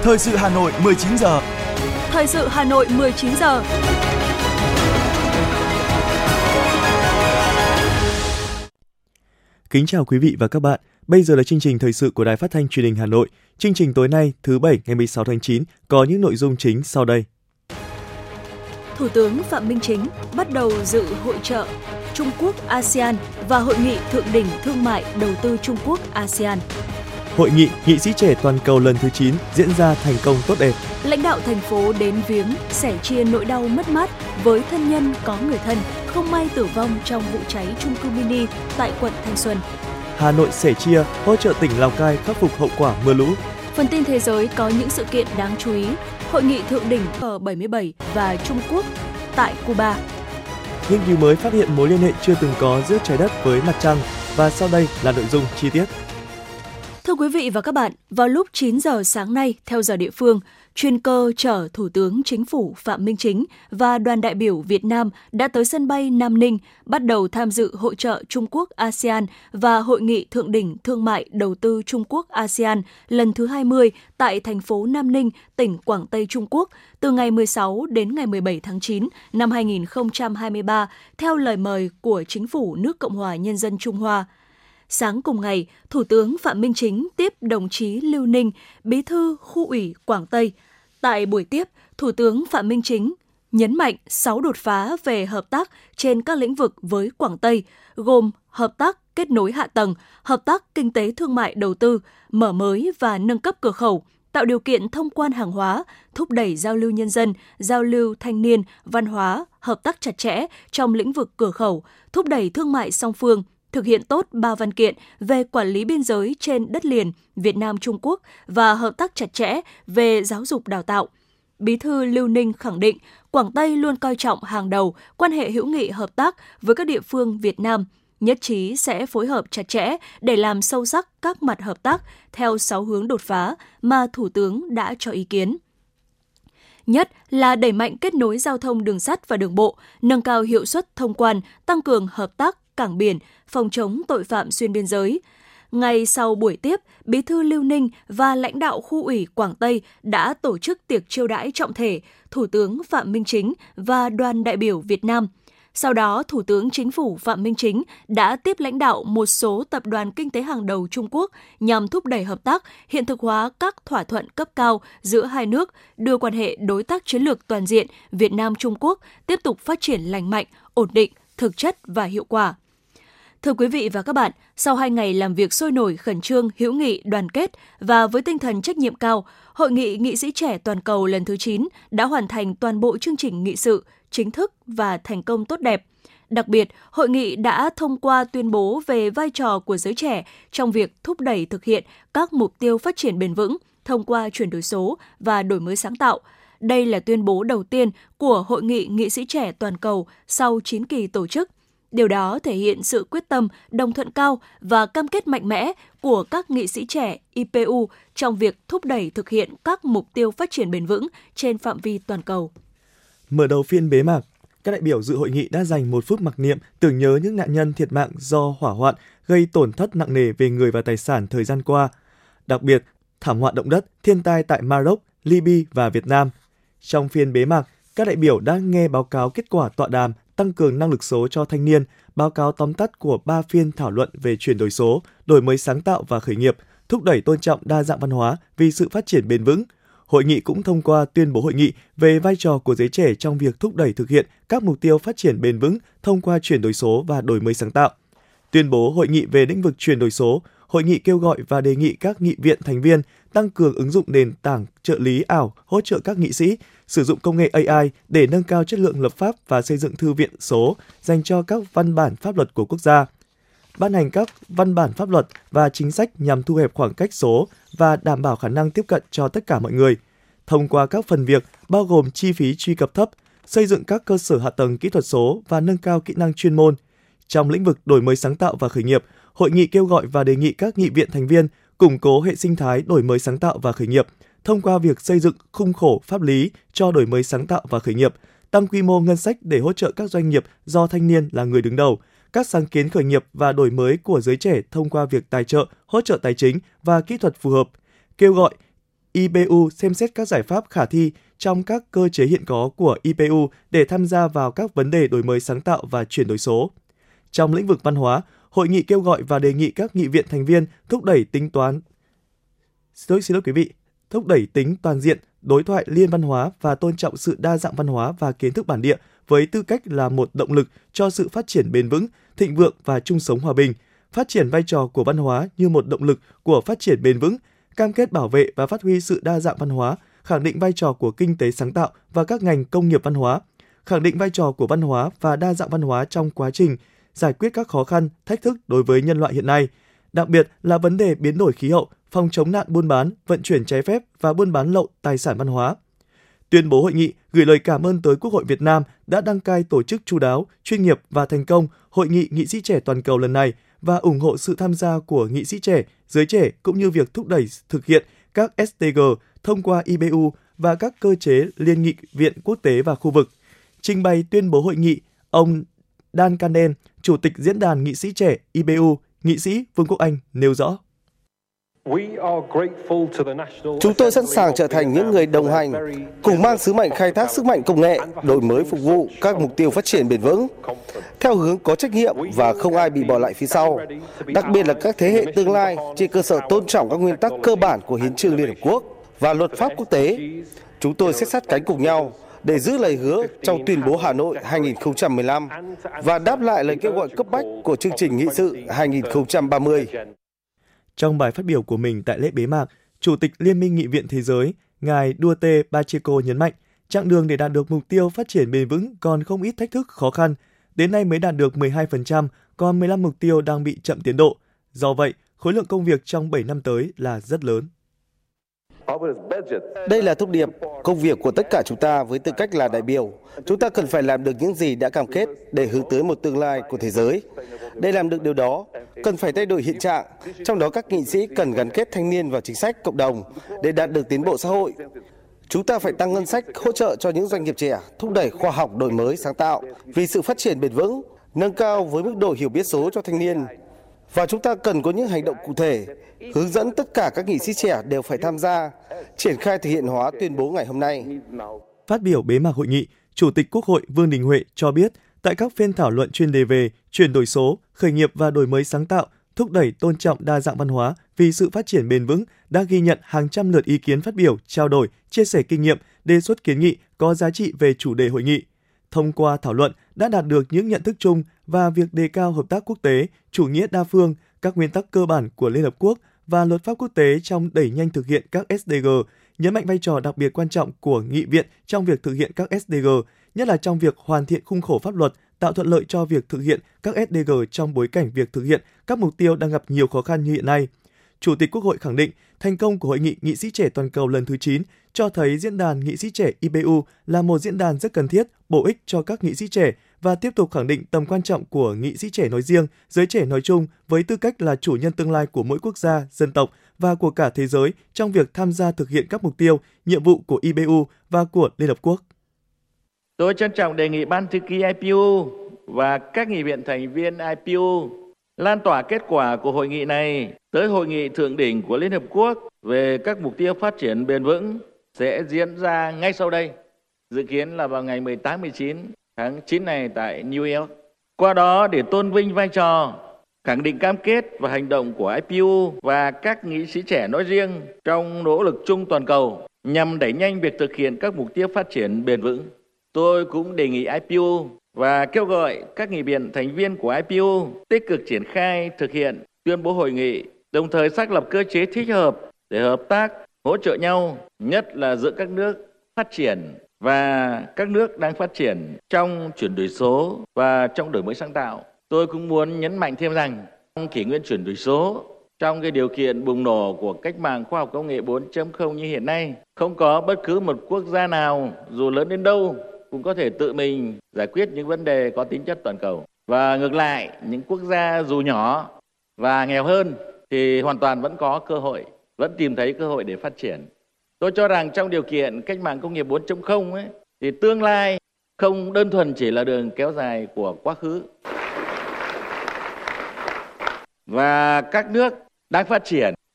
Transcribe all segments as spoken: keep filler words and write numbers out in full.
Thời sự Hà Nội mười chín giờ. Thời sự Hà Nội mười chín giờ. Kính chào quý vị và các bạn. Bây giờ là chương trình thời sự của Đài Phát thanh Truyền hình Hà Nội. Chương trình tối nay, thứ Bảy ngày mười sáu tháng chín có những nội dung chính sau đây. Thủ tướng Phạm Minh Chính bắt đầu dự hội chợ Trung Quốc a sê an và Hội nghị Thượng đỉnh Thương mại Đầu tư Trung Quốc a sê an. Hội nghị nghị sĩ trẻ toàn cầu lần thứ chín diễn ra thành công tốt đẹp. Lãnh đạo thành phố đến viếng, sẻ chia nỗi đau mất mát với thân nhân có người thân không may tử vong trong vụ cháy chung cư mini tại quận Thanh Xuân. Hà Nội sẻ chia hỗ trợ tỉnh Lào Cai khắc phục hậu quả mưa lũ. Phần tin thế giới có những sự kiện đáng chú ý. Hội nghị thượng đỉnh G bảy mươi bảy và Trung Quốc tại Cuba. Nghiên cứu mới phát hiện mối liên hệ chưa từng có giữa trái đất với mặt trăng. Và sau đây là nội dung chi tiết. Thưa quý vị và các bạn, vào lúc chín giờ sáng nay, theo giờ địa phương, chuyên cơ chở Thủ tướng Chính phủ Phạm Minh Chính và đoàn đại biểu Việt Nam đã tới sân bay Nam Ninh, bắt đầu tham dự hội chợ Trung Quốc a sê an và Hội nghị Thượng đỉnh Thương mại Đầu tư Trung Quốc a sê an lần thứ hai mươi tại thành phố Nam Ninh, tỉnh Quảng Tây Trung Quốc, từ ngày mười sáu đến ngày mười bảy tháng chín năm hai nghìn không trăm hai mươi ba, theo lời mời của Chính phủ nước Cộng hòa Nhân dân Trung Hoa. Sáng cùng ngày, Thủ tướng Phạm Minh Chính tiếp đồng chí Lưu Ninh, Bí thư Khu ủy Quảng Tây. Tại buổi tiếp, Thủ tướng Phạm Minh Chính nhấn mạnh sáu đột phá về hợp tác trên các lĩnh vực với Quảng Tây, gồm hợp tác kết nối hạ tầng, hợp tác kinh tế thương mại đầu tư, mở mới và nâng cấp cửa khẩu, tạo điều kiện thông quan hàng hóa, thúc đẩy giao lưu nhân dân, giao lưu thanh niên, văn hóa, hợp tác chặt chẽ trong lĩnh vực cửa khẩu, thúc đẩy thương mại song phương, thực hiện tốt ba văn kiện về quản lý biên giới trên đất liền Việt Nam-Trung Quốc và hợp tác chặt chẽ về giáo dục đào tạo. Bí thư Lưu Ninh khẳng định Quảng Tây luôn coi trọng hàng đầu quan hệ hữu nghị hợp tác với các địa phương Việt Nam, nhất trí sẽ phối hợp chặt chẽ để làm sâu sắc các mặt hợp tác theo sáu hướng đột phá mà Thủ tướng đã cho ý kiến. Nhất là đẩy mạnh kết nối giao thông đường sắt và đường bộ, nâng cao hiệu suất thông quan, tăng cường hợp tác cảng biển, phòng chống tội phạm xuyên biên giới. Ngay sau buổi tiếp, Bí thư Lưu Ninh và lãnh đạo Khu ủy Quảng Tây đã tổ chức tiệc chiêu đãi trọng thể Thủ tướng Phạm Minh Chính và đoàn đại biểu Việt Nam. Sau đó, Thủ tướng Chính phủ Phạm Minh Chính đã tiếp lãnh đạo một số tập đoàn kinh tế hàng đầu Trung Quốc nhằm thúc đẩy hợp tác, hiện thực hóa các thỏa thuận cấp cao giữa hai nước, đưa quan hệ đối tác chiến lược toàn diện Việt Nam-Trung Quốc tiếp tục phát triển lành mạnh, ổn định, thực chất và hiệu quả. Thưa quý vị và các bạn, sau hai ngày làm việc sôi nổi, khẩn trương, hữu nghị, đoàn kết và với tinh thần trách nhiệm cao, Hội nghị nghị sĩ trẻ toàn cầu lần thứ chín đã hoàn thành toàn bộ chương trình nghị sự, chính thức và thành công tốt đẹp. Đặc biệt, hội nghị đã thông qua tuyên bố về vai trò của giới trẻ trong việc thúc đẩy thực hiện các mục tiêu phát triển bền vững thông qua chuyển đổi số và đổi mới sáng tạo. Đây là tuyên bố đầu tiên của Hội nghị nghị sĩ trẻ toàn cầu sau chín kỳ tổ chức. Điều đó thể hiện sự quyết tâm, đồng thuận cao và cam kết mạnh mẽ của các nghị sĩ trẻ i pê u trong việc thúc đẩy thực hiện các mục tiêu phát triển bền vững trên phạm vi toàn cầu. Mở đầu phiên bế mạc, các đại biểu dự hội nghị đã dành một phút mặc niệm tưởng nhớ những nạn nhân thiệt mạng do hỏa hoạn gây tổn thất nặng nề về người và tài sản thời gian qua. Đặc biệt, thảm họa động đất, thiên tai tại Maroc, Libya và Việt Nam. Trong phiên bế mạc, các đại biểu đã nghe báo cáo kết quả tọa đàm tăng cường năng lực số cho thanh niên, báo cáo tóm tắt của ba phiên thảo luận về chuyển đổi số, đổi mới sáng tạo và khởi nghiệp, thúc đẩy tôn trọng đa dạng văn hóa vì sự phát triển bền vững. Hội nghị cũng thông qua tuyên bố hội nghị về vai trò của giới trẻ trong việc thúc đẩy thực hiện các mục tiêu phát triển bền vững thông qua chuyển đổi số và đổi mới sáng tạo. Tuyên bố hội nghị về lĩnh vực chuyển đổi số, hội nghị kêu gọi và đề nghị các nghị viện thành viên tăng cường ứng dụng nền tảng trợ lý ảo hỗ trợ các nghị sĩ, sử dụng công nghệ a i để nâng cao chất lượng lập pháp và xây dựng thư viện số dành cho các văn bản pháp luật của quốc gia. Ban hành các văn bản pháp luật và chính sách nhằm thu hẹp khoảng cách số và đảm bảo khả năng tiếp cận cho tất cả mọi người. Thông qua các phần việc bao gồm chi phí truy cập thấp, xây dựng các cơ sở hạ tầng kỹ thuật số và nâng cao kỹ năng chuyên môn. Trong lĩnh vực đổi mới sáng tạo và khởi nghiệp, hội nghị kêu gọi và đề nghị các nghị viện thành viên củng cố hệ sinh thái đổi mới sáng tạo và khởi nghiệp thông qua việc xây dựng khung khổ pháp lý cho đổi mới sáng tạo và khởi nghiệp, tăng quy mô ngân sách để hỗ trợ các doanh nghiệp do thanh niên là người đứng đầu, các sáng kiến khởi nghiệp và đổi mới của giới trẻ thông qua việc tài trợ, hỗ trợ tài chính và kỹ thuật phù hợp. Kêu gọi i pê u xem xét các giải pháp khả thi trong các cơ chế hiện có của i pê u để tham gia vào các vấn đề đổi mới sáng tạo và chuyển đổi số. Trong lĩnh vực văn hóa, hội nghị kêu gọi và đề nghị các nghị viện thành viên thúc đẩy tính toán Xin lỗi, xin lỗi quý vị, thúc đẩy tính toàn diện, đối thoại liên văn hóa và tôn trọng sự đa dạng văn hóa và kiến thức bản địa với tư cách là một động lực cho sự phát triển bền vững, thịnh vượng và chung sống hòa bình, phát triển vai trò của văn hóa như một động lực của phát triển bền vững, cam kết bảo vệ và phát huy sự đa dạng văn hóa, khẳng định vai trò của kinh tế sáng tạo và các ngành công nghiệp văn hóa, khẳng định vai trò của văn hóa và đa dạng văn hóa trong quá trình giải quyết các khó khăn, thách thức đối với nhân loại hiện nay, đặc biệt là vấn đề biến đổi khí hậu, phòng chống nạn buôn bán, vận chuyển trái phép và buôn bán lậu tài sản văn hóa. Tuyên bố hội nghị gửi lời cảm ơn tới Quốc hội Việt Nam đã đăng cai tổ chức chu đáo, chuyên nghiệp và thành công Hội nghị Nghị sĩ trẻ toàn cầu lần này và ủng hộ sự tham gia của nghị sĩ trẻ, giới trẻ cũng như việc thúc đẩy thực hiện các ét đê giê thông qua i pê u và các cơ chế liên nghị viện quốc tế và khu vực. Trình bày tuyên bố hội nghị, ông Dan Kanden, Chủ tịch Diễn đàn Nghị sĩ trẻ i pê u, nghị sĩ Vương quốc Anh nêu rõ. Chúng tôi sẵn sàng trở thành những người đồng hành, cùng mang sứ mệnh khai thác sức mạnh công nghệ, đổi mới phục vụ các mục tiêu phát triển bền vững, theo hướng có trách nhiệm và không ai bị bỏ lại phía sau, đặc biệt là các thế hệ tương lai trên cơ sở tôn trọng các nguyên tắc cơ bản của Hiến chương Liên Hợp Quốc và luật pháp quốc tế. Chúng tôi sẽ sát cánh cùng nhau để giữ lời hứa trong tuyên bố Hà Nội hai không một lăm và đáp lại lời kêu gọi cấp bách của chương trình nghị sự hai không ba mươi. Trong bài phát biểu của mình tại lễ bế mạc, Chủ tịch Liên minh Nghị viện Thế giới, ngài Duarte Pacheco nhấn mạnh, chặng đường để đạt được mục tiêu phát triển bền vững còn không ít thách thức khó khăn. Đến nay mới đạt được mười hai phần trăm, còn mười lăm mục tiêu đang bị chậm tiến độ. Do vậy, khối lượng công việc trong bảy năm tới là rất lớn. Đây là thông điệp, công việc của tất cả chúng ta với tư cách là đại biểu. Chúng ta cần phải làm được những gì đã cam kết để hướng tới một tương lai của thế giới. Để làm được điều đó, cần phải thay đổi hiện trạng, trong đó các nghị sĩ cần gắn kết thanh niên vào chính sách cộng đồng để đạt được tiến bộ xã hội. Chúng ta phải tăng ngân sách hỗ trợ cho những doanh nghiệp trẻ, thúc đẩy khoa học đổi mới sáng tạo vì sự phát triển bền vững, nâng cao với mức độ hiểu biết số cho thanh niên. Và chúng ta cần có những hành động cụ thể, hướng dẫn tất cả các nghị sĩ trẻ đều phải tham gia, triển khai thực hiện hóa tuyên bố ngày hôm nay. Phát biểu bế mạc hội nghị, Chủ tịch Quốc hội Vương Đình Huệ cho biết, tại các phiên thảo luận chuyên đề về chuyển đổi số, khởi nghiệp và đổi mới sáng tạo, thúc đẩy tôn trọng đa dạng văn hóa vì sự phát triển bền vững đã ghi nhận hàng trăm lượt ý kiến phát biểu, trao đổi, chia sẻ kinh nghiệm, đề xuất kiến nghị có giá trị về chủ đề hội nghị. Thông qua thảo luận đã đạt được những nhận thức chung và việc đề cao hợp tác quốc tế, chủ nghĩa đa phương, các nguyên tắc cơ bản của Liên Hợp Quốc và luật pháp quốc tế trong đẩy nhanh thực hiện các ét đê giê, nhấn mạnh vai trò đặc biệt quan trọng của nghị viện trong việc thực hiện các ét đê giê, nhất là trong việc hoàn thiện khung khổ pháp luật, tạo thuận lợi cho việc thực hiện các ét đê giê trong bối cảnh việc thực hiện các mục tiêu đang gặp nhiều khó khăn như hiện nay. Chủ tịch Quốc hội khẳng định thành công của Hội nghị Nghị sĩ trẻ toàn cầu lần thứ chín cho thấy Diễn đàn Nghị sĩ trẻ i pê u là một diễn đàn rất cần thiết, bổ ích cho các nghị sĩ trẻ và tiếp tục khẳng định tầm quan trọng của nghị sĩ trẻ nói riêng, giới trẻ nói chung với tư cách là chủ nhân tương lai của mỗi quốc gia, dân tộc và của cả thế giới trong việc tham gia thực hiện các mục tiêu, nhiệm vụ của i pê u và của Liên Hợp Quốc. Tôi trân trọng đề nghị Ban thư ký i pê u và các nghị viện thành viên i pê u lan tỏa kết quả của hội nghị này tới hội nghị thượng đỉnh của Liên Hợp Quốc về các mục tiêu phát triển bền vững sẽ diễn ra ngay sau đây, dự kiến là vào ngày mười tám mười chín tháng chín này tại New York. Qua đó để tôn vinh vai trò, khẳng định cam kết và hành động của i pê u và các nghị sĩ trẻ nói riêng trong nỗ lực chung toàn cầu nhằm đẩy nhanh việc thực hiện các mục tiêu phát triển bền vững. Tôi cũng đề nghị i pê u và kêu gọi các nghị viện thành viên của i pê u tích cực triển khai thực hiện tuyên bố hội nghị, đồng thời xác lập cơ chế thích hợp để hợp tác, hỗ trợ nhau, nhất là giữa các nước phát triển và các nước đang phát triển trong chuyển đổi số và trong đổi mới sáng tạo. Tôi cũng muốn nhấn mạnh thêm rằng trong kỷ nguyên chuyển đổi số, trong cái điều kiện bùng nổ của cách mạng khoa học công nghệ bốn chấm không như hiện nay, không có bất cứ một quốc gia nào dù lớn đến đâu cũng có thể tự mình giải quyết những vấn đề có tính chất toàn cầu. Và ngược lại, những quốc gia dù nhỏ và nghèo hơn thì hoàn toàn vẫn có cơ hội, vẫn tìm thấy cơ hội để phát triển. Tôi cho rằng trong điều kiện cách mạng công nghiệp bốn chấm không ấy, thì tương lai không đơn thuần chỉ là đường kéo dài của quá khứ. Và các nước đang phát triển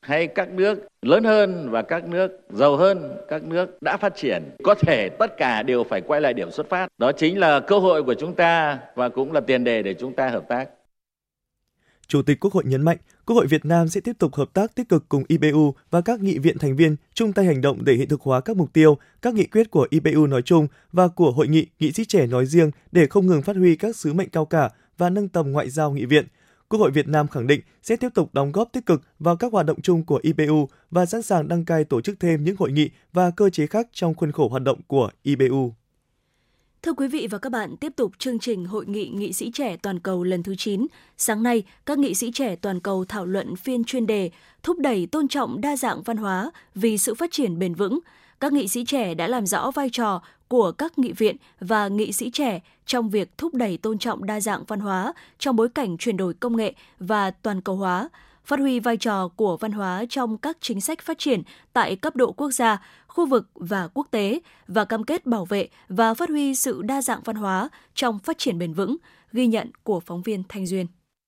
hay các nước lớn hơn và các nước giàu hơn, các nước đã phát triển, có thể tất cả đều phải quay lại điểm xuất phát. Đó chính là cơ hội của chúng ta và cũng là tiền đề để chúng ta hợp tác. Chủ tịch Quốc hội nhấn mạnh, Quốc hội Việt Nam sẽ tiếp tục hợp tác tích cực cùng i pê u và các nghị viện thành viên chung tay hành động để hiện thực hóa các mục tiêu, các nghị quyết của i pê u nói chung và của Hội nghị nghị sĩ trẻ nói riêng để không ngừng phát huy các sứ mệnh cao cả và nâng tầm ngoại giao nghị viện. Quốc hội Việt Nam khẳng định sẽ tiếp tục đóng góp tích cực vào các hoạt động chung của i pê u và sẵn sàng đăng cai tổ chức thêm những hội nghị và cơ chế khác trong khuôn khổ hoạt động của i pê u. Thưa quý vị và các bạn, tiếp tục chương trình Hội nghị nghị sĩ trẻ toàn cầu lần thứ chín. Sáng nay, các nghị sĩ trẻ toàn cầu thảo luận phiên chuyên đề thúc đẩy tôn trọng đa dạng văn hóa vì sự phát triển bền vững. Các nghị sĩ trẻ đã làm rõ vai trò của các nghị viện và nghị sĩ trẻ trong việc thúc đẩy tôn trọng đa dạng văn hóa trong bối cảnh chuyển đổi công nghệ và toàn cầu hóa, phát huy vai trò của văn hóa trong các chính sách phát triển tại cấp độ quốc gia, khu vực và quốc tế và cam kết bảo vệ và phát huy sự đa dạng văn hóa trong phát triển bền vững, ghi nhận của phóng viên Thanh Duyên.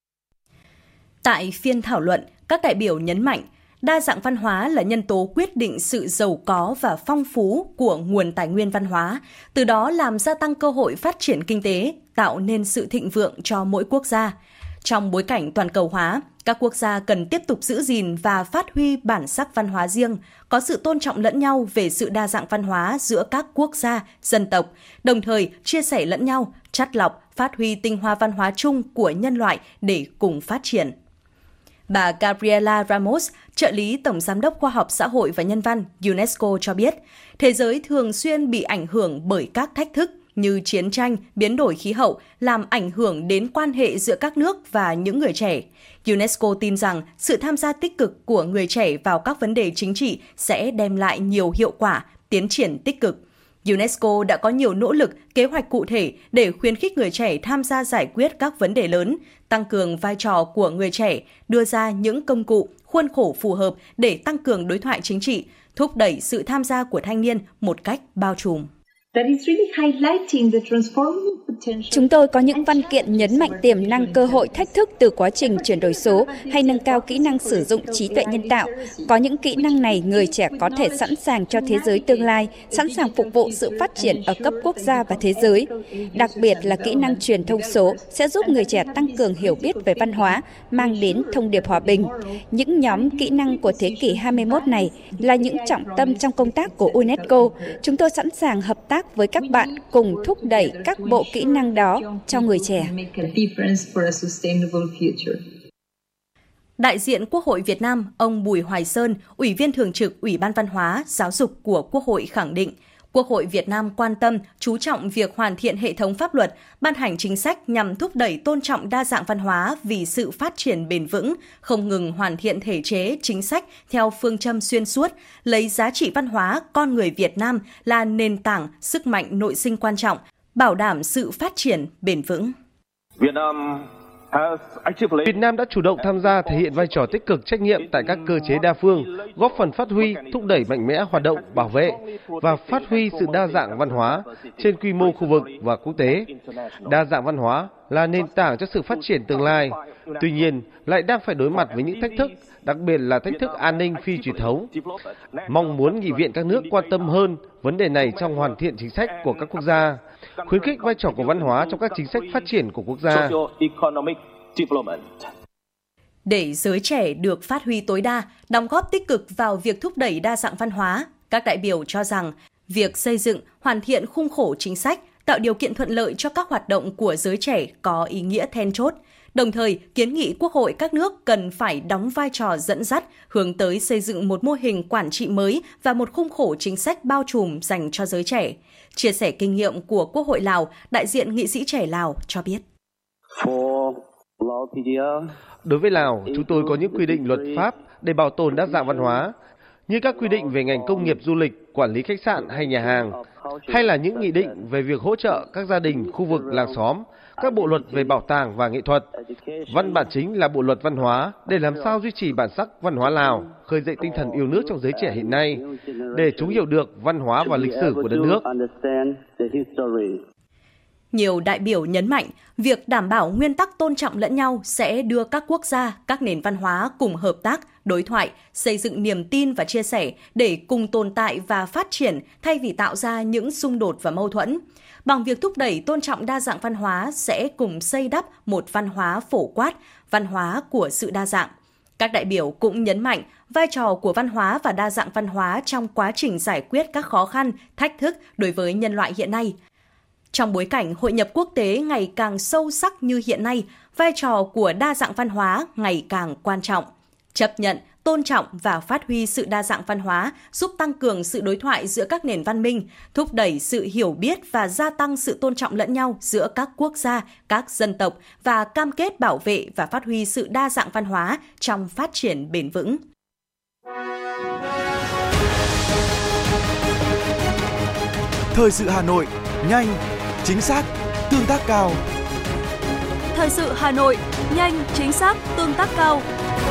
Tại phiên thảo luận, các đại biểu nhấn mạnh đa dạng văn hóa là nhân tố quyết định sự giàu có và phong phú của nguồn tài nguyên văn hóa, từ đó làm gia tăng cơ hội phát triển kinh tế, tạo nên sự thịnh vượng cho mỗi quốc gia. Trong bối cảnh toàn cầu hóa, các quốc gia cần tiếp tục giữ gìn và phát huy bản sắc văn hóa riêng, có sự tôn trọng lẫn nhau về sự đa dạng văn hóa giữa các quốc gia, dân tộc, đồng thời chia sẻ lẫn nhau, chắt lọc, phát huy tinh hoa văn hóa chung của nhân loại để cùng phát triển. Bà Gabriela Ramos, trợ lý Tổng Giám đốc Khoa học Xã hội và Nhân văn UNESCO cho biết, thế giới thường xuyên bị ảnh hưởng bởi các thách thức như chiến tranh, biến đổi khí hậu, làm ảnh hưởng đến quan hệ giữa các nước và những người trẻ. UNESCO tin rằng sự tham gia tích cực của người trẻ vào các vấn đề chính trị sẽ đem lại nhiều hiệu quả, tiến triển tích cực. UNESCO đã có nhiều nỗ lực, kế hoạch cụ thể để khuyến khích người trẻ tham gia giải quyết các vấn đề lớn, tăng cường vai trò của người trẻ, đưa ra những công cụ, khuôn khổ phù hợp để tăng cường đối thoại chính trị, thúc đẩy sự tham gia của thanh niên một cách bao trùm. Chúng tôi có những văn kiện nhấn mạnh tiềm năng cơ hội thách thức từ quá trình chuyển đổi số hay nâng cao kỹ năng sử dụng trí tuệ nhân tạo. Có những kỹ năng này, người trẻ có thể sẵn sàng cho thế giới tương lai, sẵn sàng phục vụ sự phát triển ở cấp quốc gia và thế giới. Đặc biệt là kỹ năng truyền thông số sẽ giúp người trẻ tăng cường hiểu biết về văn hóa, mang đến thông điệp hòa bình. Những nhóm kỹ năng của thế kỷ hai mươi mốt này là những trọng tâm trong công tác của UNESCO. Chúng tôi sẵn sàng hợp tác với các bạn cùng thúc đẩy các bộ kỹ năng đó cho người trẻ. Đại diện Quốc hội Việt Nam, ông Bùi Hoài Sơn, Ủy viên Thường trực Ủy ban Văn hóa, Giáo dục của Quốc hội khẳng định, Quốc hội Việt Nam quan tâm, chú trọng việc hoàn thiện hệ thống pháp luật, ban hành chính sách nhằm thúc đẩy tôn trọng đa dạng văn hóa vì sự phát triển bền vững, không ngừng hoàn thiện thể chế, chính sách theo phương châm xuyên suốt, lấy giá trị văn hóa con người Việt Nam là nền tảng, sức mạnh nội sinh quan trọng, bảo đảm sự phát triển bền vững. Việt Nam Việt Nam đã chủ động tham gia thể hiện vai trò tích cực trách nhiệm tại các cơ chế đa phương, góp phần phát huy, thúc đẩy mạnh mẽ hoạt động bảo vệ và phát huy sự đa dạng văn hóa trên quy mô khu vực và quốc tế. Đa dạng văn hóa là nền tảng cho sự phát triển tương lai, tuy nhiên lại đang phải đối mặt với những thách thức, đặc biệt là thách thức an ninh phi truyền thống. Mong muốn nghị viện các nước quan tâm hơn vấn đề này trong hoàn thiện chính sách của các quốc gia, khuyến khích vai trò của văn hóa trong các chính sách phát triển của quốc gia. Để giới trẻ được phát huy tối đa, đóng góp tích cực vào việc thúc đẩy đa dạng văn hóa, các đại biểu cho rằng việc xây dựng, hoàn thiện khung khổ chính sách, tạo điều kiện thuận lợi cho các hoạt động của giới trẻ có ý nghĩa then chốt. Đồng thời, kiến nghị Quốc hội các nước cần phải đóng vai trò dẫn dắt, hướng tới xây dựng một mô hình quản trị mới và một khung khổ chính sách bao trùm dành cho giới trẻ. Chia sẻ kinh nghiệm của Quốc hội Lào, đại diện nghị sĩ trẻ Lào cho biết. Đối với Lào, chúng tôi có những quy định luật pháp để bảo tồn đa dạng văn hóa, như các quy định về ngành công nghiệp du lịch, quản lý khách sạn hay nhà hàng, hay là những nghị định về việc hỗ trợ các gia đình, khu vực, làng xóm, các bộ luật về bảo tàng và nghệ thuật. Văn bản chính là bộ luật văn hóa để làm sao duy trì bản sắc văn hóa Lào, khơi dậy tinh thần yêu nước trong giới trẻ hiện nay, để chúng hiểu được văn hóa và lịch sử của đất nước. Nhiều đại biểu nhấn mạnh, việc đảm bảo nguyên tắc tôn trọng lẫn nhau sẽ đưa các quốc gia, các nền văn hóa cùng hợp tác, đối thoại, xây dựng niềm tin và chia sẻ để cùng tồn tại và phát triển thay vì tạo ra những xung đột và mâu thuẫn. Bằng việc thúc đẩy tôn trọng đa dạng văn hóa sẽ cùng xây đắp một văn hóa phổ quát, văn hóa của sự đa dạng. Các đại biểu cũng nhấn mạnh vai trò của văn hóa và đa dạng văn hóa trong quá trình giải quyết các khó khăn, thách thức đối với nhân loại hiện nay. Trong bối cảnh hội nhập quốc tế ngày càng sâu sắc như hiện nay, vai trò của đa dạng văn hóa ngày càng quan trọng. Chấp nhận, tôn trọng và phát huy sự đa dạng văn hóa giúp tăng cường sự đối thoại giữa các nền văn minh, thúc đẩy sự hiểu biết và gia tăng sự tôn trọng lẫn nhau giữa các quốc gia, các dân tộc và cam kết bảo vệ và phát huy sự đa dạng văn hóa trong phát triển bền vững. Thời sự Hà Nội, nhanh, chính xác, tương tác cao. Thời sự Hà Nội, nhanh, chính xác, tương tác cao.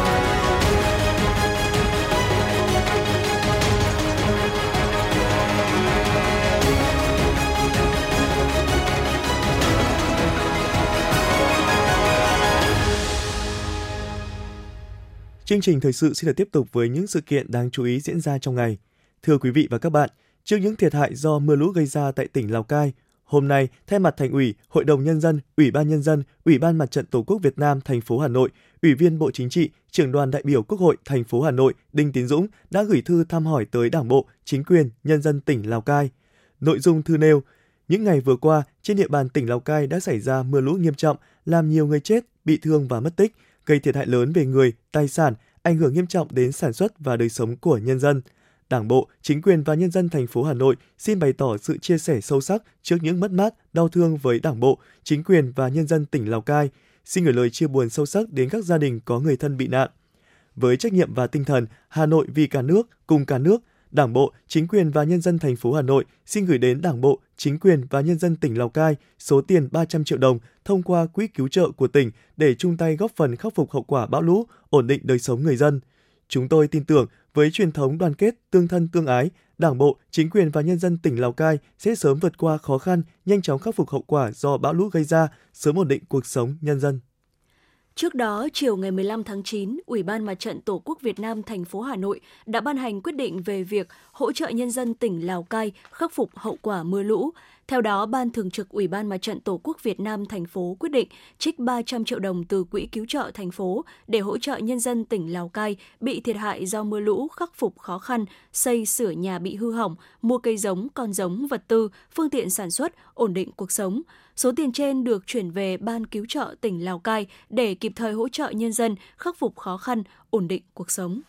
Chương trình thời sự xin được tiếp tục với những sự kiện đáng chú ý diễn ra trong ngày. Thưa quý vị và các bạn, trước những thiệt hại do mưa lũ gây ra tại tỉnh Lào Cai, hôm nay, thay mặt Thành ủy, Hội đồng Nhân dân, Ủy ban Nhân dân, Ủy ban Mặt trận Tổ quốc Việt Nam thành phố Hà Nội, Ủy viên Bộ Chính trị, Trưởng đoàn đại biểu Quốc hội thành phố Hà Nội Đinh Tiến Dũng đã gửi thư thăm hỏi tới Đảng bộ, chính quyền, nhân dân tỉnh Lào Cai. Nội dung thư nêu, những ngày vừa qua, trên địa bàn tỉnh Lào Cai đã xảy ra mưa lũ nghiêm trọng, làm nhiều người chết, bị thương và mất tích, gây thiệt hại lớn về người, tài sản, ảnh hưởng nghiêm trọng đến sản xuất và đời sống của nhân dân. Đảng bộ, chính quyền và nhân dân thành phố Hà Nội xin bày tỏ sự chia sẻ sâu sắc trước những mất mát, đau thương với Đảng bộ, chính quyền và nhân dân tỉnh Lào Cai. Xin gửi lời chia buồn sâu sắc đến các gia đình có người thân bị nạn. Với trách nhiệm và tinh thần Hà Nội vì cả nước, cùng cả nước, Đảng bộ, chính quyền và nhân dân thành phố Hà Nội xin gửi đến Đảng bộ, chính quyền và nhân dân tỉnh Lào Cai số tiền ba trăm triệu đồng thông qua quỹ cứu trợ của tỉnh để chung tay góp phần khắc phục hậu quả bão lũ, ổn định đời sống người dân. Chúng tôi tin tưởng với truyền thống đoàn kết, tương thân tương ái, Đảng bộ, chính quyền và nhân dân tỉnh Lào Cai sẽ sớm vượt qua khó khăn, nhanh chóng khắc phục hậu quả do bão lũ gây ra, sớm ổn định cuộc sống nhân dân. Trước đó, chiều ngày mười lăm tháng chín, Ủy ban Mặt trận Tổ quốc Việt Nam thành phố Hà Nội đã ban hành quyết định về việc hỗ trợ nhân dân tỉnh Lào Cai khắc phục hậu quả mưa lũ. Theo đó, Ban Thường trực Ủy ban Mặt trận Tổ quốc Việt Nam thành phố quyết định trích ba trăm triệu đồng từ Quỹ cứu trợ thành phố để hỗ trợ nhân dân tỉnh Lào Cai bị thiệt hại do mưa lũ khắc phục khó khăn, xây sửa nhà bị hư hỏng, mua cây giống, con giống, vật tư, phương tiện sản xuất, ổn định cuộc sống. Số tiền trên được chuyển về Ban cứu trợ tỉnh Lào Cai để kịp thời hỗ trợ nhân dân khắc phục khó khăn, ổn định cuộc sống.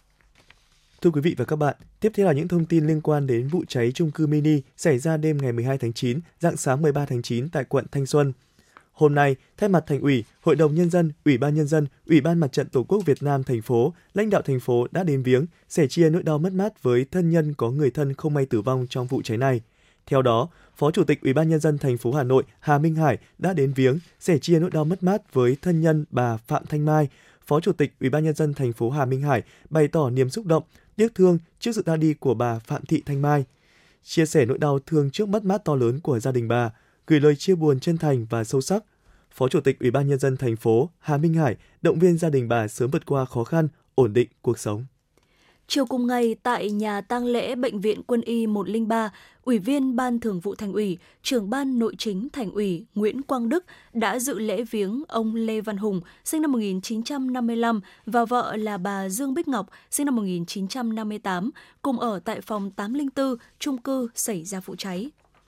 Thưa quý vị và các bạn, tiếp theo là những thông tin liên quan đến vụ cháy chung cư mini xảy ra đêm ngày mười hai tháng chín, rạng sáng mười ba tháng chín tại quận Thanh Xuân. Hôm nay, thay mặt Thành ủy, Hội đồng Nhân dân, Ủy ban Nhân dân, Ủy ban Mặt trận Tổ quốc Việt Nam thành phố, lãnh đạo thành phố đã đến viếng, sẻ chia nỗi đau mất mát với thân nhân có người thân không may tử vong trong vụ cháy này. Theo đó, Phó Chủ tịch Ủy ban Nhân dân thành phố Hà Nội Hà Minh Hải đã đến viếng, sẻ chia nỗi đau mất mát với thân nhân bà Phạm Thanh Mai. Phó Chủ tịch Ủy ban Nhân dân thành phố Hà Minh Hải bày tỏ niềm xúc động, tiếc thương trước sự ra đi của bà Phạm Thị Thanh Mai, chia sẻ nỗi đau thương trước mất mát to lớn của gia đình bà, gửi lời chia buồn chân thành và sâu sắc. Phó Chủ tịch Ủy ban Nhân dân thành phố Hà Minh Hải động viên gia đình bà sớm vượt qua khó khăn, ổn định cuộc sống. Chiều cùng ngày, tại nhà tang lễ Bệnh viện Quân y một không ba, Ủy viên Ban Thường vụ Thành ủy, Trưởng ban Nội chính Thành ủy Nguyễn Quang Đức đã dự lễ viếng ông Lê Văn Hùng, sinh năm một nghìn chín trăm năm mươi lăm, và vợ là bà Dương Bích Ngọc, sinh năm một nghìn chín trăm năm mươi tám, cùng ở tại phòng tám không bốn, chung cư xảy ra vụ cháy.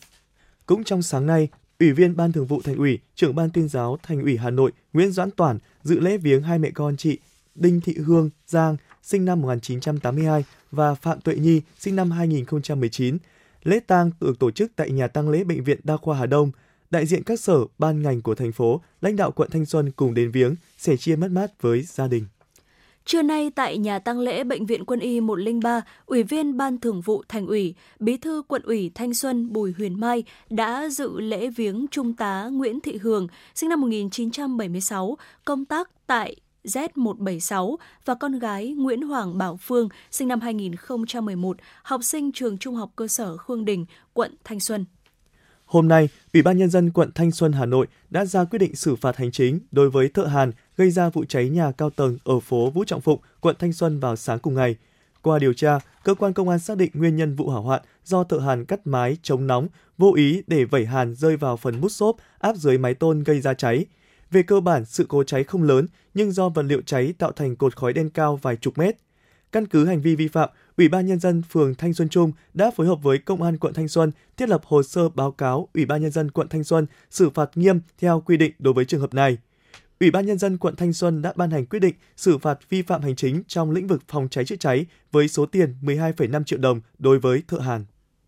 Cũng trong sáng nay, Ủy viên Ban Thường vụ Thành ủy, Trưởng ban Tuyên giáo Thành ủy Hà Nội Nguyễn Doãn Toản dự lễ viếng hai mẹ con chị Đinh Thị Hương Giang, sinh năm một nghìn chín trăm tám mươi hai và Phạm Tuệ Nhi, sinh năm hai nghìn không trăm mười chín. Lễ tang được tổ chức tại nhà tang lễ Bệnh viện Đa khoa Hà Đông. Đại diện các sở, ban ngành của thành phố, lãnh đạo quận Thanh Xuân cùng đến viếng, sẻ chia mất mát với gia đình. Trưa nay tại nhà tang lễ Bệnh viện Quân y một không ba, Ủy viên Ban Thường vụ Thành ủy, Bí thư Quận ủy Thanh Xuân Bùi Huyền Mai đã dự lễ viếng Trung tá Nguyễn Thị Hường, sinh năm một nghìn chín trăm bảy mươi sáu, công tác tại Z một bảy sáu, và con gái Nguyễn Hoàng Bảo Phương, sinh năm hai nghìn không trăm mười một, học sinh trường Trung học cơ sở Khương Đình, quận Thanh Xuân. Hôm nay, Ủy ban Nhân dân quận Thanh Xuân, Hà Nội đã ra quyết định xử phạt hành chính đối với thợ hàn gây ra vụ cháy nhà cao tầng ở phố Vũ Trọng Phụng, quận Thanh Xuân vào sáng cùng ngày. Qua điều tra, cơ quan công an xác định nguyên nhân vụ hỏa hoạn do thợ hàn cắt mái chống nóng, vô ý để vẩy hàn rơi vào phần mút xốp áp dưới mái tôn gây ra cháy. Về cơ bản, sự cố cháy không lớn, nhưng do vật liệu cháy tạo thành cột khói đen cao vài chục mét. Căn cứ hành vi vi phạm, Ủy ban Nhân dân phường Thanh Xuân Trung đã phối hợp với Công an quận Thanh Xuân thiết lập hồ sơ báo cáo Ủy ban Nhân dân quận Thanh Xuân xử phạt nghiêm theo quy định đối với trường hợp này. Ủy ban Nhân dân quận Thanh Xuân đã ban hành quyết định xử phạt vi phạm hành chính trong lĩnh vực phòng cháy chữa cháy với số tiền mười hai phẩy năm triệu đồng đối với thợ hàn.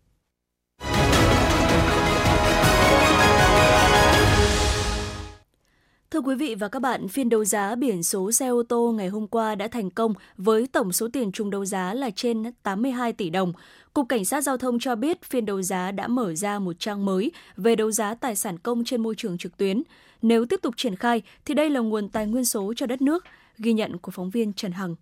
Thưa quý vị và các bạn, phiên đấu giá biển số xe ô tô ngày hôm qua đã thành công với tổng số tiền trúng đấu giá là trên tám mươi hai tỷ đồng. Cục Cảnh sát Giao thông cho biết phiên đấu giá đã mở ra một trang mới về đấu giá tài sản công trên môi trường trực tuyến. Nếu tiếp tục triển khai thì đây là nguồn tài nguyên số cho đất nước, ghi nhận của phóng viên Trần Hằng.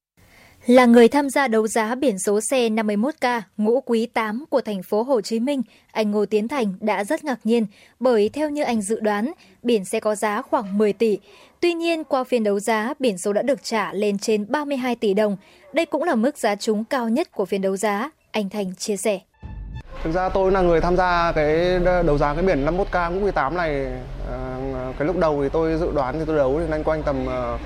Là người tham gia đấu giá biển số xe năm mươi mốt K Ngũ Quý tám của thành phố Hồ Chí Minh, anh Ngô Tiến Thành đã rất ngạc nhiên bởi theo như anh dự đoán, biển sẽ có giá khoảng mười tỷ. Tuy nhiên, qua phiên đấu giá, biển số đã được trả lên trên ba mươi hai tỷ đồng. Đây cũng là mức giá trúng cao nhất của phiên đấu giá, anh Thành chia sẻ. Thực ra tôi là người tham gia cái đấu giá cái biển năm mươi mốt K Ngũ Quý tám này. Cái lúc đầu thì tôi dự đoán thì tôi đấu thì loanh quanh tầm uh,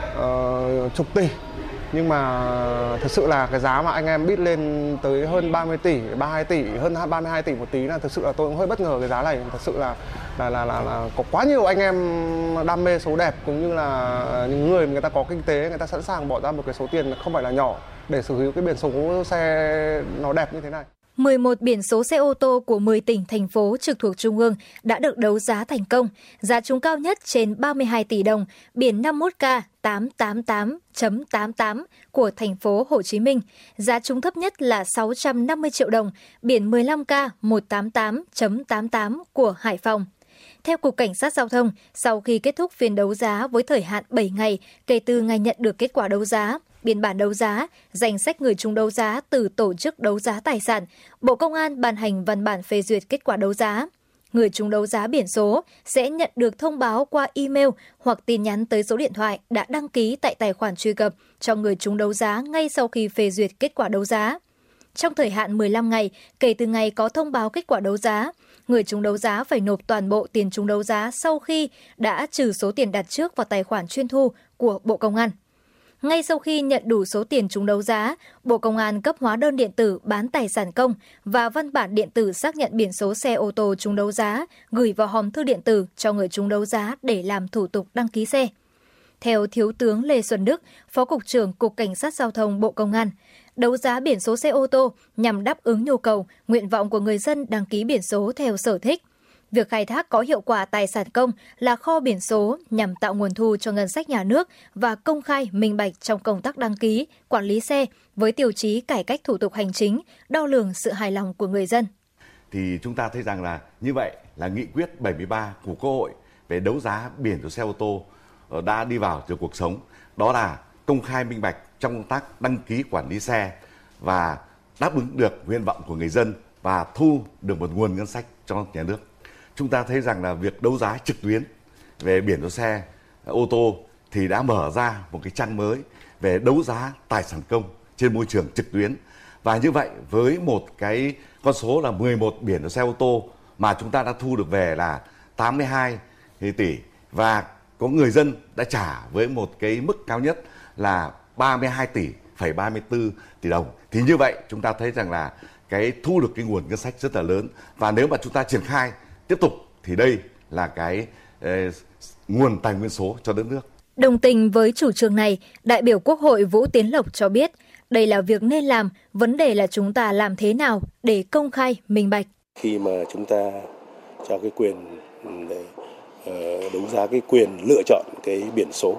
uh, chục tỷ. Nhưng mà thực sự là cái giá mà anh em bid lên tới hơn ba mươi tỷ, ba mươi hai tỷ, hơn ba mươi hai tỷ một tí là thực sự là tôi cũng hơi bất ngờ cái giá này. Thật sự là là là là, là có quá nhiều anh em đam mê số đẹp cũng như là những người người ta có kinh tế, người ta sẵn sàng bỏ ra một cái số tiền không phải là nhỏ để sở hữu cái biển số xe nó đẹp như thế này. mười một biển số xe ô tô của mười tỉnh, thành phố trực thuộc Trung ương đã được đấu giá thành công. Giá trúng cao nhất trên ba mươi hai tỷ đồng, biển năm mươi mốt K tám tám tám chấm tám tám của thành phố Hồ Chí Minh. Giá trúng thấp nhất là sáu trăm năm mươi triệu đồng, biển mười lăm K một tám tám chấm tám tám của Hải Phòng. Theo Cục Cảnh sát Giao thông, sau khi kết thúc phiên đấu giá với thời hạn bảy ngày kể từ ngày nhận được kết quả đấu giá, biên bản đấu giá, danh sách người trúng đấu giá từ tổ chức đấu giá tài sản, Bộ Công an ban hành văn bản phê duyệt kết quả đấu giá. Người trúng đấu giá biển số sẽ nhận được thông báo qua email hoặc tin nhắn tới số điện thoại đã đăng ký tại tài khoản truy cập cho người trúng đấu giá ngay sau khi phê duyệt kết quả đấu giá. Trong thời hạn mười lăm ngày kể từ ngày có thông báo kết quả đấu giá, người trúng đấu giá phải nộp toàn bộ tiền trúng đấu giá sau khi đã trừ số tiền đặt trước vào tài khoản chuyên thu của Bộ Công an. Ngay sau khi nhận đủ số tiền trúng đấu giá, Bộ Công an cấp hóa đơn điện tử bán tài sản công và văn bản điện tử xác nhận biển số xe ô tô trúng đấu giá gửi vào hòm thư điện tử cho người trúng đấu giá để làm thủ tục đăng ký xe. Theo Thiếu tướng Lê Xuân Đức, Phó Cục trưởng Cục Cảnh sát Giao thông Bộ Công an, đấu giá biển số xe ô tô nhằm đáp ứng nhu cầu, nguyện vọng của người dân đăng ký biển số theo sở thích. Việc khai thác có hiệu quả tài sản công là kho biển số nhằm tạo nguồn thu cho ngân sách nhà nước và công khai minh bạch trong công tác đăng ký, quản lý xe với tiêu chí cải cách thủ tục hành chính, đo lường sự hài lòng của người dân. Thì chúng ta thấy rằng là như vậy là nghị quyết bảy mươi ba của Quốc hội về đấu giá biển số xe ô tô đã đi vào từ cuộc sống. Đó là công khai minh bạch trong công tác đăng ký quản lý xe và đáp ứng được nguyện vọng của người dân và thu được một nguồn ngân sách cho nhà nước. Chúng ta thấy rằng là việc đấu giá trực tuyến về biển số xe ô tô thì đã mở ra một cái trang mới về đấu giá tài sản công trên môi trường trực tuyến. Và như vậy với một cái con số là mười một biển số xe ô tô mà chúng ta đã thu được về là tám mươi hai tỷ và có người dân đã trả với một cái mức cao nhất là ba mươi hai tỷ phẩy ba mươi tư tỷ đồng. Thì như vậy chúng ta thấy rằng là cái thu được cái nguồn ngân sách rất là lớn, và nếu mà chúng ta triển khai tiếp tục thì đây là cái eh, nguồn tài nguyên số cho đất nước. Đồng tình với chủ trương này, đại biểu Quốc hội Vũ Tiến Lộc cho biết đây là việc nên làm, vấn đề là chúng ta làm thế nào để công khai, minh bạch. Khi mà chúng ta cho cái quyền để uh, đấu giá cái quyền lựa chọn cái biển số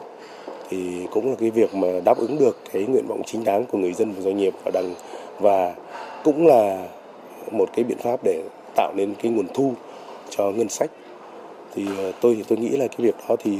thì cũng là cái việc mà đáp ứng được cái nguyện vọng chính đáng của người dân và doanh nghiệp, và đằng và cũng là một cái biện pháp để tạo nên cái nguồn thu cho ngân sách. Thì tôi thì tôi nghĩ là cái việc đó thì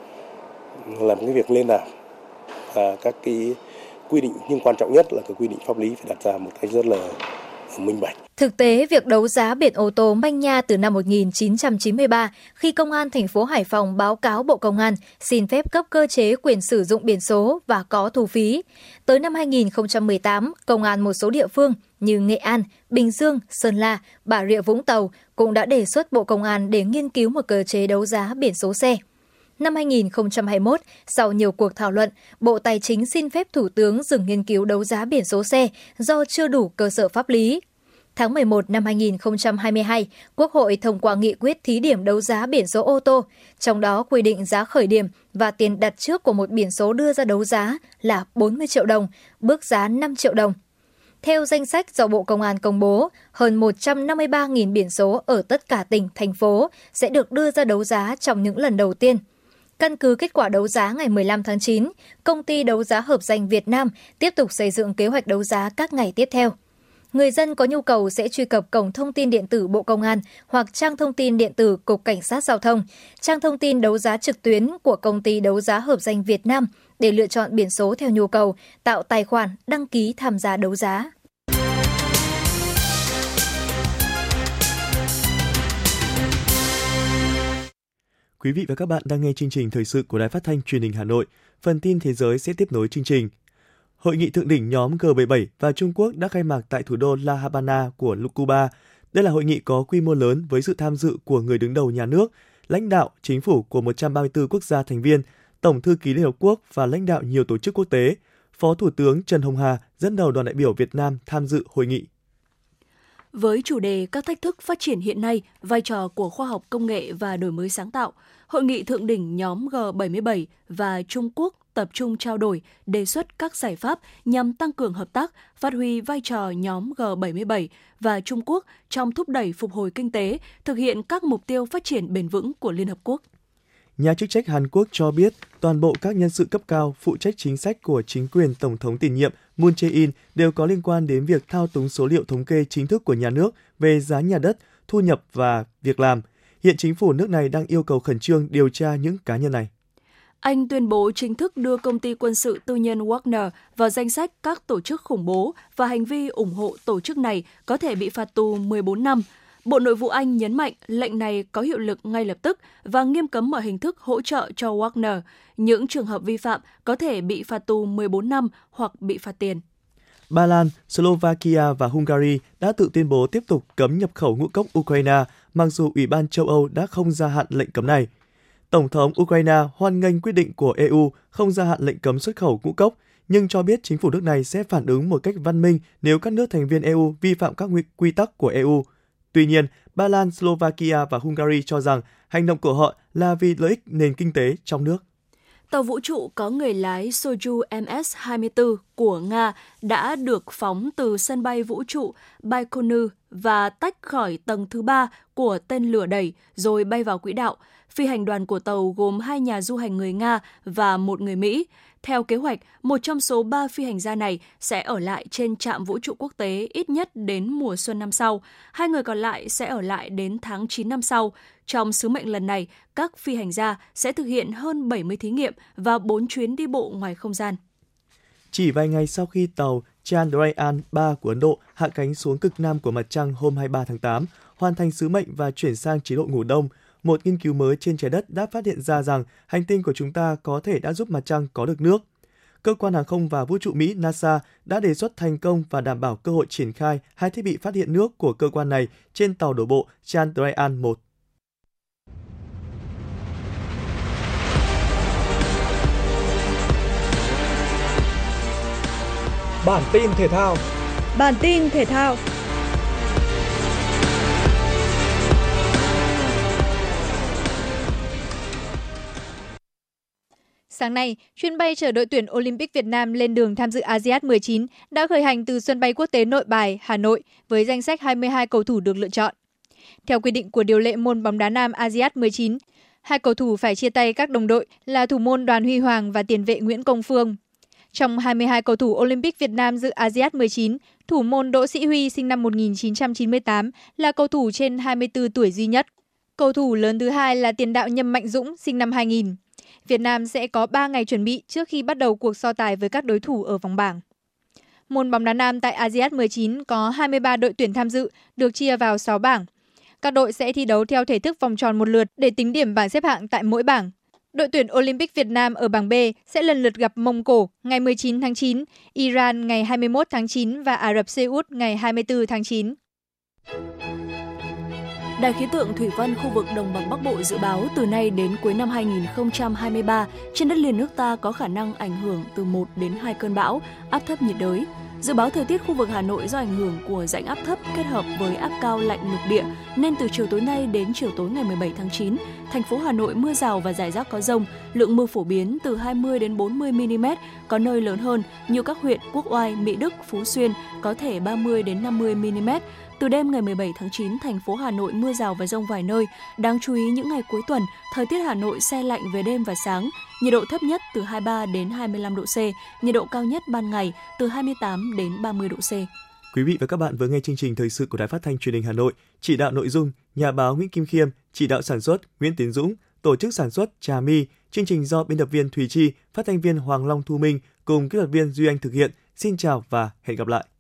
làm cái việc lên làm và các cái quy định, nhưng quan trọng nhất là cái quy định pháp lý phải đặt ra một cách rất là minh bạch. Thực tế, việc đấu giá biển ô tô manh nha từ năm một nghìn chín trăm chín mươi ba khi Công an thành phố Hải Phòng báo cáo Bộ Công an xin phép cấp cơ chế quyền sử dụng biển số và có thu phí. Tới năm hai nghìn không trăm mười tám, Công an một số địa phương như Nghệ An, Bình Dương, Sơn La, Bà Rịa Vũng Tàu cũng đã đề xuất Bộ Công an để nghiên cứu một cơ chế đấu giá biển số xe. Năm hai nghìn không trăm hai mươi mốt, sau nhiều cuộc thảo luận, Bộ Tài chính xin phép Thủ tướng dừng nghiên cứu đấu giá biển số xe do chưa đủ cơ sở pháp lý. Tháng mười một năm hai nghìn không trăm hai mươi hai, Quốc hội thông qua nghị quyết thí điểm đấu giá biển số ô tô, trong đó quy định giá khởi điểm và tiền đặt trước của một biển số đưa ra đấu giá là bốn mươi triệu đồng, bước giá năm triệu đồng. Theo danh sách do Bộ Công an công bố, hơn một trăm năm mươi ba nghìn biển số ở tất cả tỉnh, thành phố sẽ được đưa ra đấu giá trong những lần đầu tiên. Căn cứ kết quả đấu giá ngày mười lăm tháng chín, Công ty Đấu giá Hợp danh Việt Nam tiếp tục xây dựng kế hoạch đấu giá các ngày tiếp theo. Người dân có nhu cầu sẽ truy cập cổng thông tin điện tử Bộ Công an hoặc trang thông tin điện tử Cục Cảnh sát Giao thông, trang thông tin đấu giá trực tuyến của Công ty Đấu giá Hợp danh Việt Nam để lựa chọn biển số theo nhu cầu, tạo tài khoản, đăng ký tham gia đấu giá. Quý vị và các bạn đang nghe chương trình thời sự của Đài Phát thanh Truyền hình Hà Nội. Phần tin thế giới sẽ tiếp nối chương trình. Hội nghị thượng đỉnh nhóm G bảy mươi bảy và Trung Quốc đã khai mạc tại thủ đô La Habana của Cuba. Đây là hội nghị có quy mô lớn với sự tham dự của người đứng đầu nhà nước, lãnh đạo chính phủ của một trăm ba mươi tư quốc gia thành viên, Tổng thư ký Liên Hợp Quốc và lãnh đạo nhiều tổ chức quốc tế. Phó Thủ tướng Trần Hồng Hà dẫn đầu đoàn đại biểu Việt Nam tham dự hội nghị. Với chủ đề các thách thức phát triển hiện nay, vai trò của khoa học công nghệ và đổi mới sáng tạo, Hội nghị thượng đỉnh nhóm G bảy mươi bảy và Trung Quốc tập trung trao đổi, đề xuất các giải pháp nhằm tăng cường hợp tác, phát huy vai trò nhóm G bảy mươi bảy và Trung Quốc trong thúc đẩy phục hồi kinh tế, thực hiện các mục tiêu phát triển bền vững của Liên Hợp Quốc. Nhà chức trách Hàn Quốc cho biết toàn bộ các nhân sự cấp cao phụ trách chính sách của chính quyền Tổng thống tiền nhiệm Moon Jae-in đều có liên quan đến việc thao túng số liệu thống kê chính thức của nhà nước về giá nhà đất, thu nhập và việc làm. Hiện chính phủ nước này đang yêu cầu khẩn trương điều tra những cá nhân này. Anh tuyên bố chính thức đưa công ty quân sự tư nhân Wagner vào danh sách các tổ chức khủng bố và hành vi ủng hộ tổ chức này có thể bị phạt tù mười bốn năm. Bộ Nội vụ Anh nhấn mạnh lệnh này có hiệu lực ngay lập tức và nghiêm cấm mọi hình thức hỗ trợ cho Wagner. Những trường hợp vi phạm có thể bị phạt tù mười bốn năm hoặc bị phạt tiền. Ba Lan, Slovakia và Hungary đã tự tuyên bố tiếp tục cấm nhập khẩu ngũ cốc Ukraine, mặc dù Ủy ban châu Âu đã không gia hạn lệnh cấm này. Tổng thống Ukraine hoan nghênh quyết định của e u không gia hạn lệnh cấm xuất khẩu ngũ cốc, nhưng cho biết chính phủ nước này sẽ phản ứng một cách văn minh nếu các nước thành viên e u vi phạm các quy tắc của e u. Tuy nhiên, Ba Lan, Slovakia và Hungary cho rằng hành động của họ là vì lợi ích nền kinh tế trong nước. Tàu vũ trụ có người lái Soyuz M S hai mươi tư của Nga đã được phóng từ sân bay vũ trụ Baikonur và tách khỏi tầng thứ ba của tên lửa đẩy rồi bay vào quỹ đạo. Phi hành đoàn của tàu gồm hai nhà du hành người Nga và một người Mỹ. Theo kế hoạch, một trong số ba phi hành gia này sẽ ở lại trên trạm vũ trụ quốc tế ít nhất đến mùa xuân năm sau. Hai người còn lại sẽ ở lại đến tháng chín năm sau. Trong sứ mệnh lần này, các phi hành gia sẽ thực hiện hơn bảy mươi thí nghiệm và bốn chuyến đi bộ ngoài không gian. Chỉ vài ngày sau khi tàu Chandrayaan ba của Ấn Độ hạ cánh xuống cực nam của mặt trăng hôm hai mươi ba tháng tám, hoàn thành sứ mệnh và chuyển sang chế độ ngủ đông, một nghiên cứu mới trên trái đất đã phát hiện ra rằng hành tinh của chúng ta có thể đã giúp mặt trăng có được nước. Cơ quan hàng không và vũ trụ Mỹ NASA đã đề xuất thành công và đảm bảo cơ hội triển khai hai thiết bị phát hiện nước của cơ quan này trên tàu đổ bộ Chandrayaan một. Bản tin thể thao. Bản tin thể thao. Sáng nay, chuyến bay chở đội tuyển Olympic Việt Nam lên đường tham dự a si át mười chín đã khởi hành từ sân bay quốc tế Nội Bài, Hà Nội với danh sách hai mươi hai cầu thủ được lựa chọn. Theo quy định của điều lệ môn bóng đá nam a si át mười chín, hai cầu thủ phải chia tay các đồng đội là thủ môn Đoàn Huy Hoàng và tiền vệ Nguyễn Công Phương. Trong hai mươi hai cầu thủ Olympic Việt Nam dự a si át mười chín, thủ môn Đỗ Sĩ Huy sinh năm một nghìn chín trăm chín mươi tám là cầu thủ trên hai mươi tư tuổi duy nhất. Cầu thủ lớn thứ hai là tiền đạo Nhâm Mạnh Dũng sinh năm hai nghìn. Việt Nam sẽ có ba ngày chuẩn bị trước khi bắt đầu cuộc so tài với các đối thủ ở vòng bảng. Môn bóng đá nam tại a si át mười chín có hai mươi ba đội tuyển tham dự, được chia vào sáu bảng. Các đội sẽ thi đấu theo thể thức vòng tròn một lượt để tính điểm bảng xếp hạng tại mỗi bảng. Đội tuyển Olympic Việt Nam ở bảng B sẽ lần lượt gặp Mông Cổ ngày mười chín tháng chín, Iran ngày hai mươi mốt tháng chín và Ả Rập Xê Út ngày hai mươi tư tháng chín. Đài khí tượng thủy văn khu vực Đồng bằng Bắc Bộ dự báo từ nay đến cuối năm hai nghìn không trăm hai mươi ba, trên đất liền nước ta có khả năng ảnh hưởng từ một đến hai cơn bão, áp thấp nhiệt đới. Dự báo thời tiết khu vực Hà Nội do ảnh hưởng của rãnh áp thấp kết hợp với áp cao lạnh lục địa nên từ chiều tối nay đến chiều tối ngày mười bảy tháng chín, thành phố Hà Nội mưa rào và rải rác có dông, lượng mưa phổ biến từ hai mươi đến bốn mươi mi-li-mét, có nơi lớn hơn như các huyện Quốc Oai, Mỹ Đức, Phú Xuyên có thể ba mươi đến năm mươi mi-li-mét. Từ đêm ngày mười bảy tháng chín, thành phố Hà Nội mưa rào và dông vài nơi. Đáng chú ý những ngày cuối tuần, thời tiết Hà Nội se lạnh về đêm và sáng. Nhiệt độ thấp nhất từ hai mươi ba đến hai mươi lăm độ C, nhiệt độ cao nhất ban ngày từ hai mươi tám đến ba mươi độ C. Quý vị và các bạn vừa nghe chương trình thời sự của Đài Phát thanh Truyền hình Hà Nội. Chỉ đạo nội dung nhà báo Nguyễn Kim Khiêm, chỉ đạo sản xuất Nguyễn Tiến Dũng, tổ chức sản xuất Trà My. Chương trình do biên tập viên Thùy Chi, phát thanh viên Hoàng Long Thu Minh cùng kỹ thuật viên Duy Anh thực hiện. Xin chào và hẹn gặp lại.